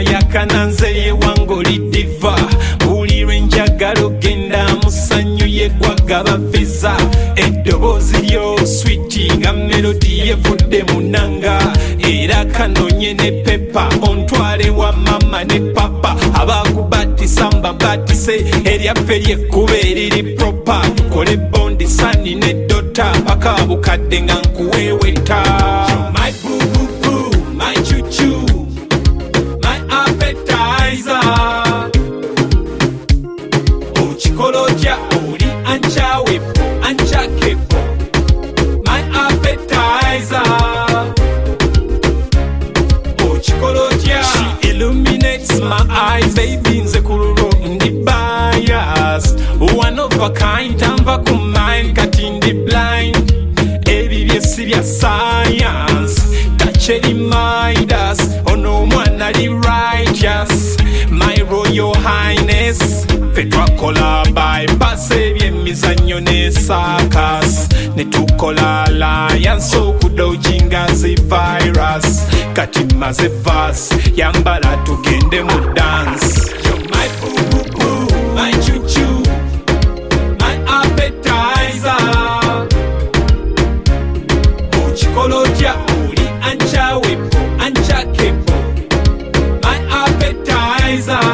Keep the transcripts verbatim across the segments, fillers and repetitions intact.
yakananze yewangoli diva bulirwe njagala ogenda musanyu yegwagaba visa eddoboozi lyo switi nga melodi yevudde munanga era kanonye ne pepa ontwale wa mama ne papa abakubatisa mbabatise eryaffe lyekkuba eriri propa tukole bondi sani ne dota paka bukadde nga nkuweeweta my boo boo boo my choo-choo my appetizer ochikolotya oli anchawepo anchakepo my appetizer ochikolotya she illuminates my eyes baby nze kuluro ndi bias one of a kind anva ku mind kati ndi blind ebi byesi bya science tacheri midas ono omwana li righteous my royal highness fetwakola bypass ebyemizannyo ne circus netukola alliance okudojinga zi virus kati maze verse yambala tugende mu dance my boo boo boo my choo-choo my appetizer ochikolotya oli anchawepo anchakepo my appetizer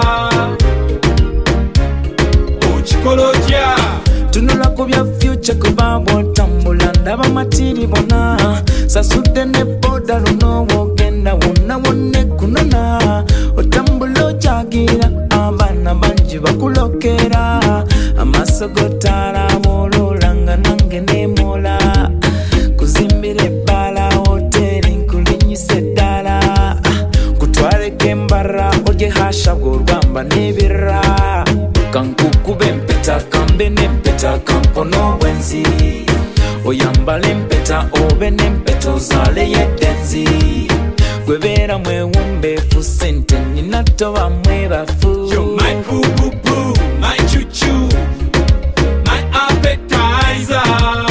ochikolotya tunula ku bya future kuba bwotambula ndaba matiri bona sasudde ne boda luno wogenda wonna wonne kunona otambula ojagira abaana bangi bakulokera amaaso gotaala boololanga nange nemola kuzimbira ebbala hoteri nkulinyisa eddala kutwaleko embara olye hasha bw'olwamba n'ebirra kankukube empeta kambe n'empeta kampono bwenzi oyambala empeta obe n'empeta ozaale yeddenzi gwebeera mwewumbeefu sente nina toba mwebafu my boo boo boo my choo-choo my appetizer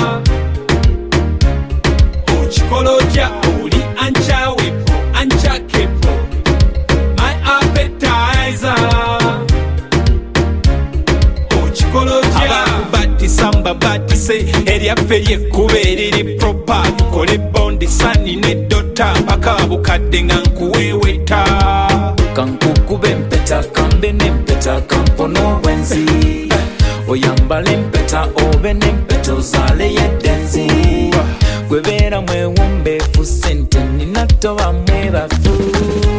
ochikolotya oli anchawepo anchakepo my appetizer abakubatisa mbabatise eryaffe lyekkuba eriri propa tukole bondi sani ne dota paka bukadde nga nkuweeweta kankukube empeta kambe n'empeta kampono bwenzi oyambala empeta obe n'empeta ozaale yeddenzi gwebeera mwewumbeefu sente nina toba mwebafu